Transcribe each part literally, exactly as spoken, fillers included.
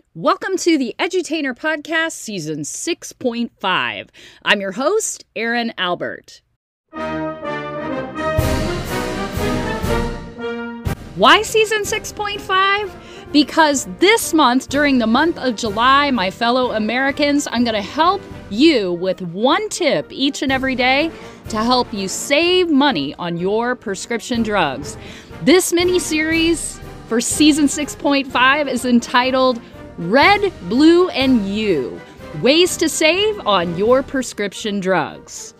Welcome to the Edutainer Podcast, Season six point five. I'm your host, Erin Albert. Why Season six point five? Because this month, during the month of July, my fellow Americans, I'm going to help you with one tip each and every day to help you save money on your prescription drugs. This mini-series for Season six point five is entitled Red, Blue, and You, Ways to Save on Your Prescription Drugs.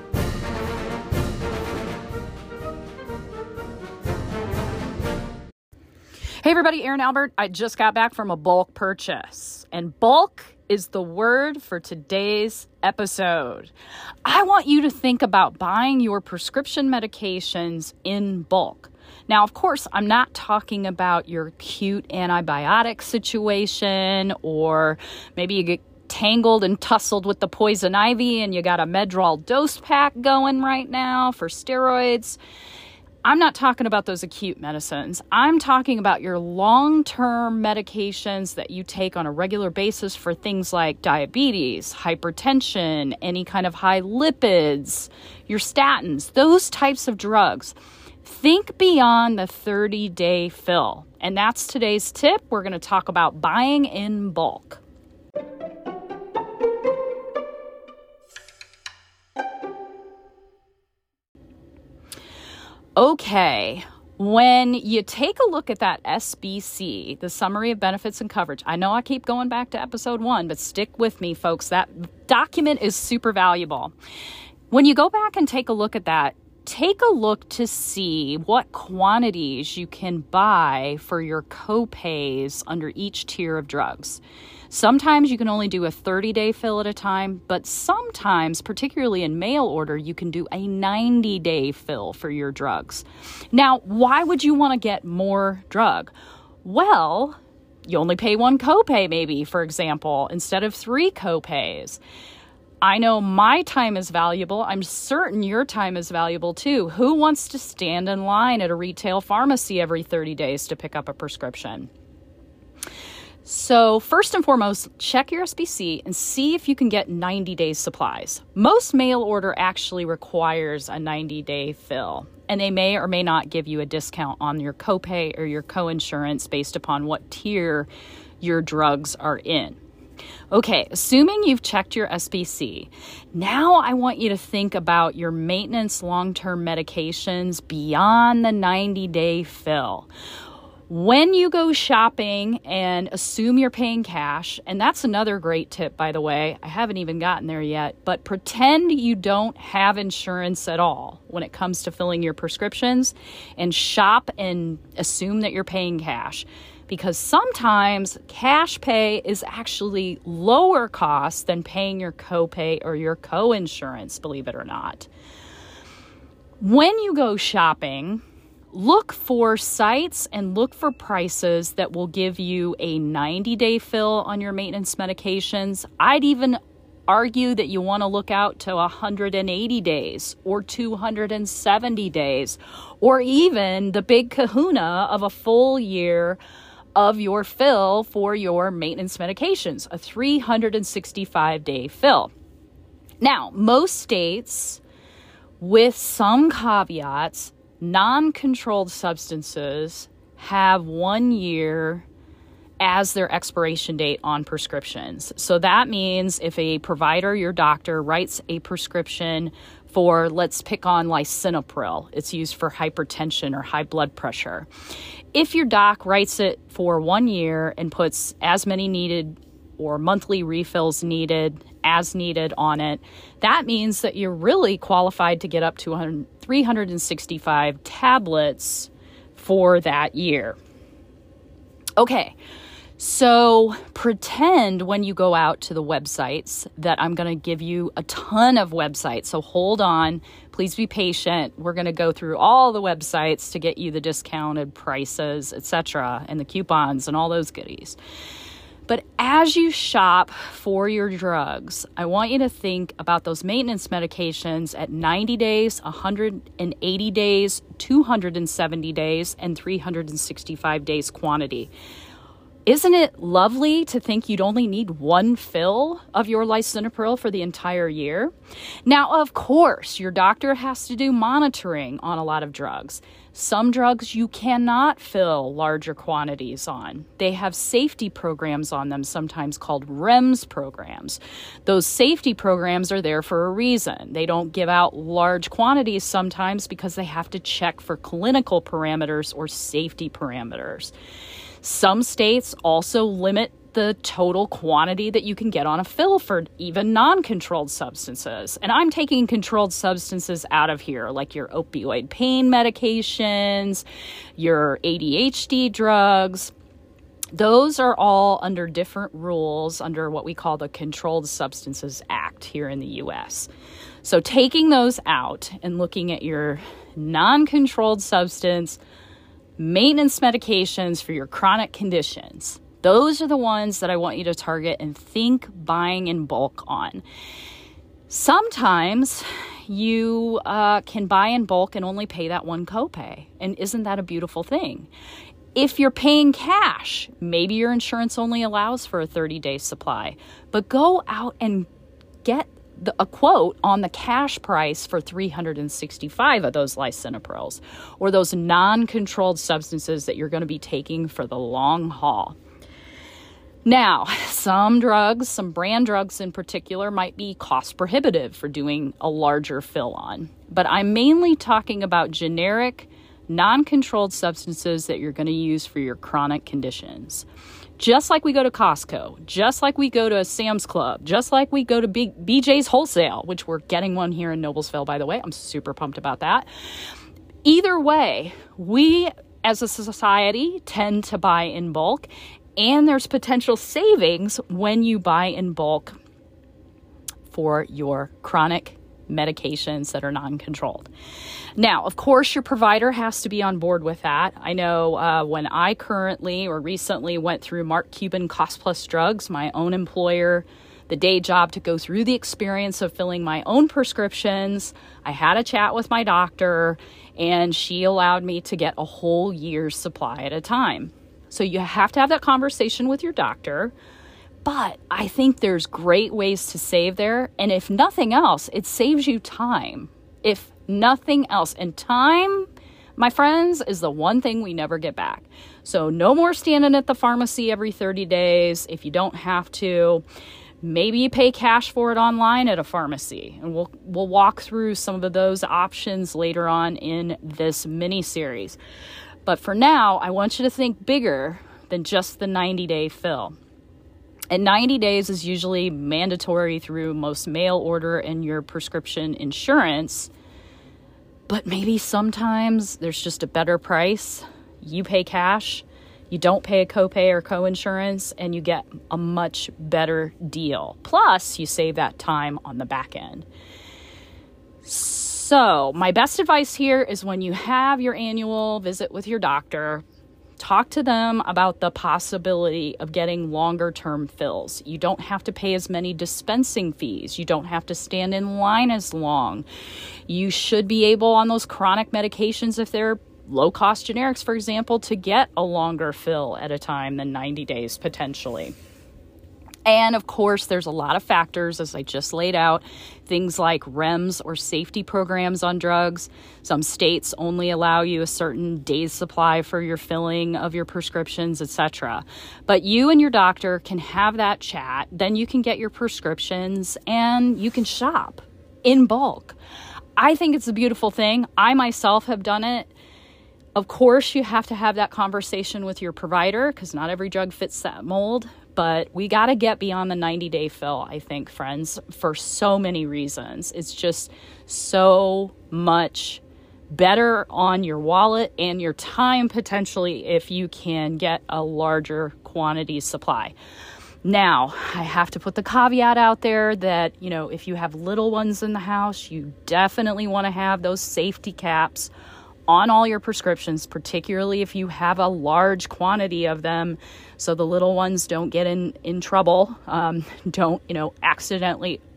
Hey everybody, Erin Albert. I just got back from a bulk purchase, and bulk is the word for today's episode. I want you to think about buying your prescription medications in bulk. Now, of course, I'm not talking about your acute antibiotic situation, or maybe you get tangled and tussled with the poison ivy and you got a Medrol dose pack going right now for steroids. I'm not talking about those acute medicines. I'm talking about your long-term medications that you take on a regular basis for things like diabetes, hypertension, any kind of high lipids, your statins, those types of drugs. Think beyond the thirty-day fill. And that's today's tip. We're going to talk about buying in bulk. Okay, when you take a look at that S B C, the Summary of Benefits and Coverage, I know I keep going back to episode one, but stick with me, folks. That document is super valuable. When you go back and take a look at that, take a look to see what quantities you can buy for your co-pays under each tier of drugs. Sometimes you can only do a thirty-day fill at a time, but sometimes, particularly in mail order, you can do a ninety-day fill for your drugs. Now, why would you want to get more drug? Well, you only pay one copay maybe, for example, instead of three copays. I know my time is valuable. I'm certain your time is valuable too. Who wants to stand in line at a retail pharmacy every thirty days to pick up a prescription? So first and foremost, check your S B C and see if you can get ninety day supplies. Most mail order actually requires a ninety day fill, and they may or may not give you a discount on your copay or your coinsurance based upon what tier your drugs are in. Okay, assuming you've checked your S B C, now I want you to think about your maintenance long-term medications beyond the ninety day fill. When you go shopping and assume you're paying cash, and that's another great tip, by the way, I haven't even gotten there yet, but pretend you don't have insurance at all when it comes to filling your prescriptions, and shop and assume that you're paying cash. Because sometimes cash pay is actually lower cost than paying your copay or your coinsurance, believe it or not. When you go shopping, look for sites and look for prices that will give you a ninety day fill on your maintenance medications. I'd even argue that you want to look out to one hundred eighty days or two hundred seventy days, or even the big kahuna of a full year of your fill for your maintenance medications, a three hundred sixty-five day fill. Now, most states, with some caveats, non-controlled substances have one year as their expiration date on prescriptions. So that means if a provider, your doctor, writes a prescription for, let's pick on lisinopril, it's used for hypertension or high blood pressure. If your doc writes it for one year and puts as many needed or monthly refills needed as needed on it, that means that you're really qualified to get up to three hundred sixty-five tablets for that year. Okay, so pretend when you go out to the websites that I'm going to give you a ton of websites. So hold on, please be patient. We're going to go through all the websites to get you the discounted prices, et cetera, and the coupons and all those goodies. But as you shop for your drugs, I want you to think about those maintenance medications at ninety days, one hundred eighty days, two hundred seventy days, and three hundred sixty-five days quantity. Isn't it lovely to think you'd only need one fill of your lisinopril for the entire year? Now, of course, your doctor has to do monitoring on a lot of drugs. Some drugs you cannot fill larger quantities on. They have safety programs on them, sometimes called REMS programs. Those safety programs are there for a reason. They don't give out large quantities sometimes because they have to check for clinical parameters or safety parameters. Some states also limit the total quantity that you can get on a fill for even non-controlled substances. And I'm taking controlled substances out of here, like your opioid pain medications, your A D H D drugs. Those are all under different rules under what we call the Controlled Substances Act here in the U S. So taking those out and looking at your non-controlled substance maintenance medications for your chronic conditions, those are the ones that I want you to target and think buying in bulk on. Sometimes you uh, can buy in bulk and only pay that one copay. And isn't that a beautiful thing? If you're paying cash, maybe your insurance only allows for a thirty-day supply. But go out and get the, a quote on the cash price for three hundred sixty-five of those lisinoprils or those non-controlled substances that you're going to be taking for the long haul. Now, some drugs, some brand drugs in particular, might be cost prohibitive for doing a larger fill on. But I'm mainly talking about generic, non-controlled substances that you're going to use for your chronic conditions. Just like we go to Costco, just like we go to Sam's Club, just like we go to B- BJ's Wholesale, which we're getting one here in Noblesville, by the way. I'm super pumped about that. Either way, we as a society tend to buy in bulk, and there's potential savings when you buy in bulk for your chronic medications that are non-controlled. Now, of course, your provider has to be on board with that. I know uh, when I currently or recently went through Mark Cuban Cost Plus Drugs, my own employer, the day job to go through the experience of filling my own prescriptions, I had a chat with my doctor, and she allowed me to get a whole year's supply at a time. So you have to have that conversation with your doctor. But I think there's great ways to save there. And if nothing else, it saves you time. If nothing else. And time, my friends, is the one thing we never get back. So no more standing at the pharmacy every thirty days if you don't have to. Maybe you pay cash for it online at a pharmacy. And we'll we'll walk through some of those options later on in this mini series. But for now, I want you to think bigger than just the ninety-day fill. And ninety days is usually mandatory through most mail order and your prescription insurance. But maybe sometimes there's just a better price. You pay cash, you don't pay a copay or co-insurance, and you get a much better deal. Plus, you save that time on the back end. So my best advice here is when you have your annual visit with your doctor, talk to them about the possibility of getting longer term fills. You don't have to pay as many dispensing fees. You don't have to stand in line as long. You should be able on those chronic medications, if they're low cost generics, for example, to get a longer fill at a time than ninety days potentially. And of course, there's a lot of factors, as I just laid out, things like REMS or safety programs on drugs. Some states only allow you a certain day's supply for your filling of your prescriptions, et cetera. But you and your doctor can have that chat. Then you can get your prescriptions and you can shop in bulk. I think it's a beautiful thing. I myself have done it. Of course, you have to have that conversation with your provider because not every drug fits that mold. But we got to get beyond the ninety-day fill, I think, friends, for so many reasons. It's just so much better on your wallet and your time, potentially, if you can get a larger quantity supply. Now, I have to put the caveat out there that, you know, if you have little ones in the house, you definitely want to have those safety caps on all your prescriptions, particularly if you have a large quantity of them, so the little ones don't get in, in trouble, um, don't, you know, accidentally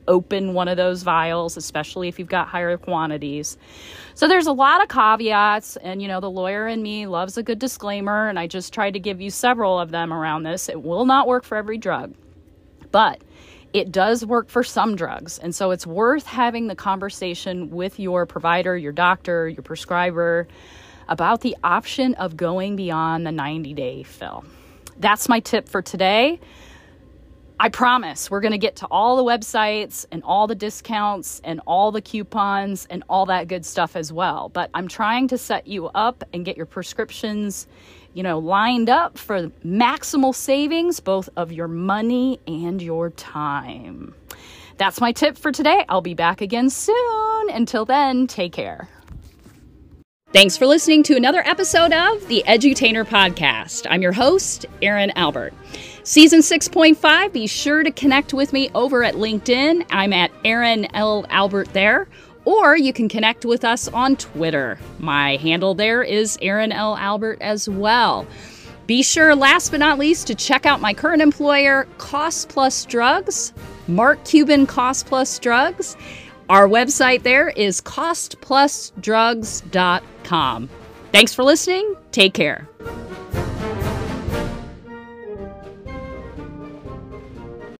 open one of those vials, especially if you've got higher quantities. So there's a lot of caveats, and, you know, the lawyer in me loves a good disclaimer, and I just tried to give you several of them around this. It will not work for every drug, but it does work for some drugs. And so it's worth having the conversation with your provider, your doctor, your prescriber about the option of going beyond the ninety-day fill. That's my tip for today. I promise we're going to get to all the websites and all the discounts and all the coupons and all that good stuff as well. But I'm trying to set you up and get your prescriptions, you know, lined up for maximal savings, both of your money and your time. That's my tip for today. I'll be back again soon. Until then, take care. Thanks for listening to another episode of the Edutainer Podcast. I'm your host, Erin Albert. Season six point five, be sure to connect with me over at LinkedIn. I'm at Erin L. Albert there. Or you can connect with us on Twitter. My handle there is Erin L. Albert as well. Be sure, last but not least, to check out my current employer, Cost Plus Drugs, Mark Cuban Cost Plus Drugs. Our website there is cost plus drugs dot com. Thanks for listening. Take care.